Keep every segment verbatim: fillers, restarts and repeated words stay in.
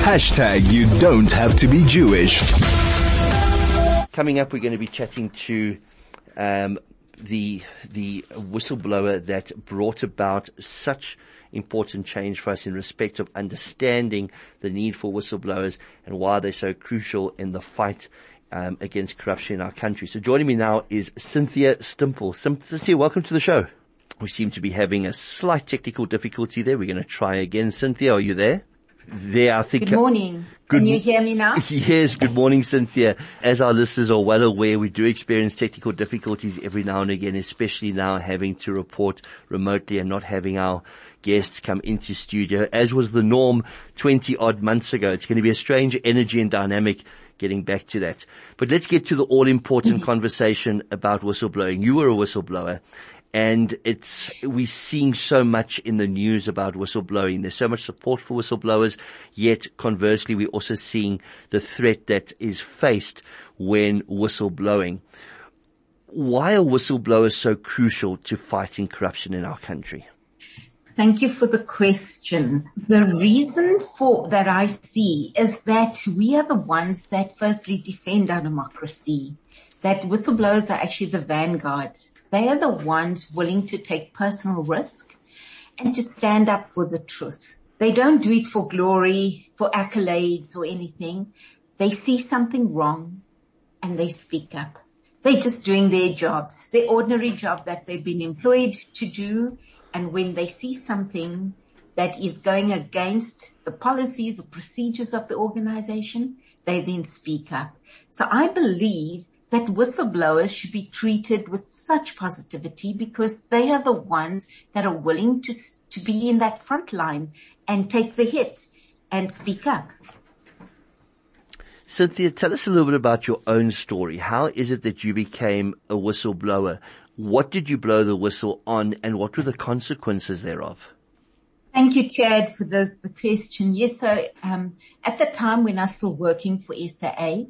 Hashtag you don't have to be Jewish. Coming up, we're going to be chatting to um, the the whistleblower that brought about such important change for us in respect of understanding the need for whistleblowers and why they're so crucial in the fight um, against corruption in our country. So joining me now is Cynthia Stimple. Cynthia, welcome to the show. We seem to be having a slight technical difficulty there. We're going to try again. Cynthia, are you there? There, I think. Good morning. Good Can you hear me now? Yes, good morning, Cynthia. As our listeners are well aware, we do experience technical difficulties every now and again, especially now having to report remotely and not having our guests come into studio, as was the norm twenty odd months ago. It's going to be a strange energy and dynamic getting back to that. But let's get to the all-important conversation about whistleblowing. You were a whistleblower. And it's, we're seeing so much in the news about whistleblowing. There's so much support for whistleblowers, yet conversely, we're also seeing the threat that is faced when whistleblowing. Why are whistleblowers so crucial to fighting corruption in our country? Thank you for the question. The reason for that I see is that we are the ones that firstly defend our democracy, that whistleblowers are actually the vanguard. They are the ones willing to take personal risk and to stand up for the truth. They don't do it for glory, for accolades or anything. They see something wrong and they speak up. They're just doing their jobs, their ordinary job that they've been employed to do. And when they see something that is going against the policies or procedures of the organization, they then speak up. So I believe that whistleblowers should be treated with such positivity because they are the ones that are willing to to be in that front line and take the hit and speak up. Cynthia, tell us a little bit about your own story. How is it that you became a whistleblower? What did you blow the whistle on, and what were the consequences thereof? Thank you, Chad, for the, the question. Yes, so um, at the time when I was still working for S A A,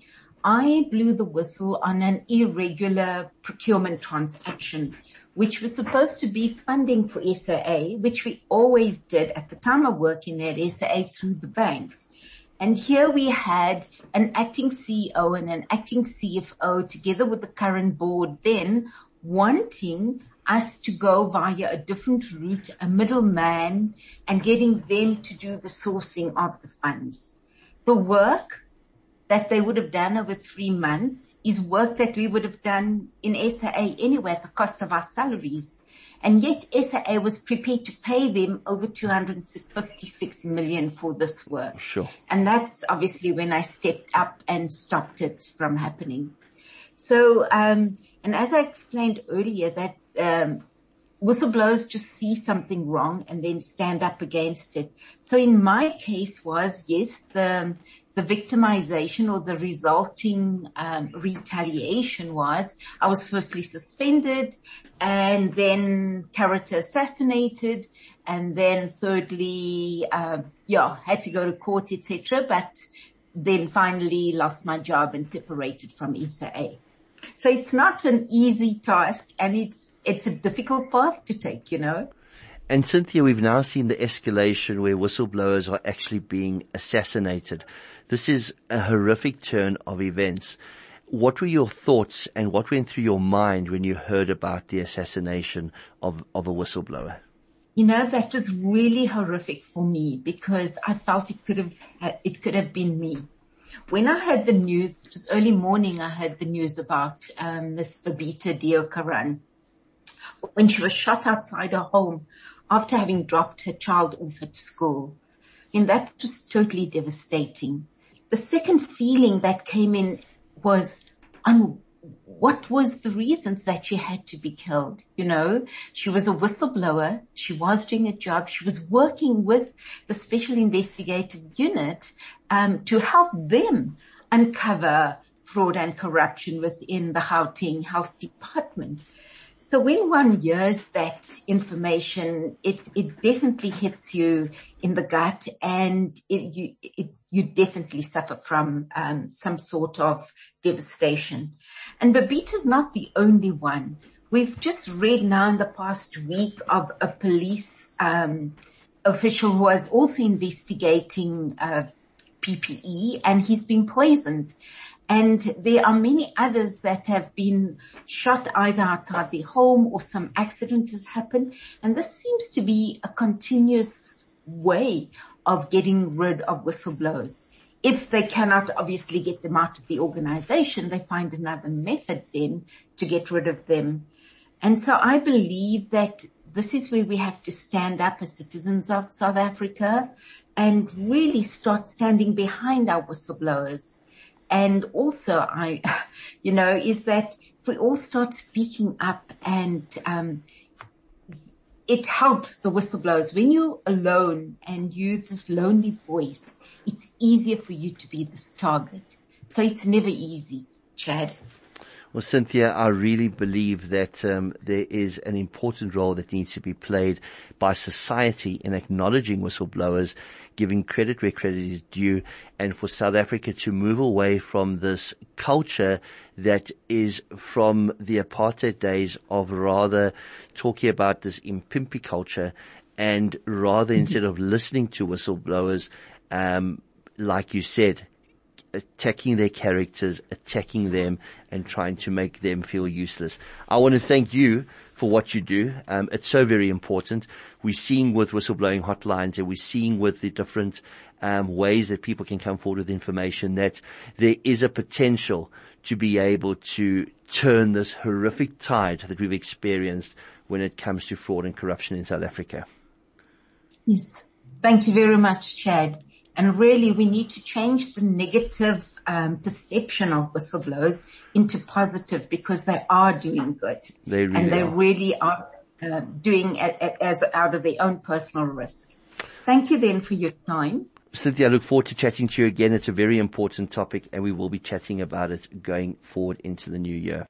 I blew the whistle on an irregular procurement transaction, which was supposed to be funding for S A A, which we always did at the time of working at S A A through the banks. And here we had an acting C E O and an acting C F O together with the current board then wanting us to go via a different route, a middleman, and getting them to do the sourcing of the funds. The work that they would have done over three months is work that we would have done in S A A anyway at the cost of our salaries. And yet S A A was prepared to pay them over two hundred fifty-six million for this work. Sure. And that's obviously when I stepped up and stopped it from happening. So, um, and as I explained earlier that, um, whistleblowers just see something wrong and then stand up against it. So in my case was, yes, the, the victimization or the resulting um, retaliation was I was firstly suspended and then character assassinated and then thirdly, uh, yeah, had to go to court, et cetera. But then finally lost my job and separated from S A A. So it's not an easy task and it's, it's a difficult path to take, you know. And Cynthia, we've now seen the escalation where whistleblowers are actually being assassinated. This is a horrific turn of events. What were your thoughts and what went through your mind when you heard about the assassination of, of a whistleblower? You know, that was really horrific for me because I felt it could have, it could have been me. When I heard the news, it was early morning, I heard the news about um, Miss Babita Deokaran when she was shot outside her home after having dropped her child off at school. And that was totally devastating. The second feeling that came in was on what was the reasons that she had to be killed. You know, she was a whistleblower. She was doing a job. She was working with the Special Investigative Unit um, to help them uncover fraud and corruption within the Gauteng Health Department. So when one hears that information, it, it definitely hits you in the gut and it, you, it, you definitely suffer from um, some sort of devastation. And Babita's not the only one. We've just read now in the past week of a police um, official who was also investigating uh, P P E and he's been poisoned. And there are many others that have been shot either outside their home or some accident has happened. And this seems to be a continuous way of getting rid of whistleblowers. If they cannot obviously get them out of the organization, they find another method then to get rid of them. And so I believe that this is where we have to stand up as citizens of South Africa and really start standing behind our whistleblowers. And also, I, you know, is that if we all start speaking up and, um, it helps the whistleblowers. When you're alone and you're this lonely voice, it's easier for you to be this target. So it's never easy, Chad. Well, Cynthia, I really believe that um, there is an important role that needs to be played by society in acknowledging whistleblowers, giving credit where credit is due, and for South Africa to move away from this culture that is from the apartheid days of rather talking about this impimpi culture, and rather instead of listening to whistleblowers, um, like you said, attacking their characters, attacking them, and trying to make them feel useless. I want to thank you for what you do. Um, it's so very important. We're seeing with whistleblowing hotlines and we're seeing with the different um, ways that people can come forward with information that there is a potential to be able to turn this horrific tide that we've experienced when it comes to fraud and corruption in South Africa. Yes. Thank you very much, Chad. And really, we need to change the negative um, perception of whistleblowers into positive, because they are doing good. They really and they are. really are uh, doing it as out of their own personal risk. Thank you then for your time. Cynthia, I look forward to chatting to you again. It's a very important topic, and we will be chatting about it going forward into the new year.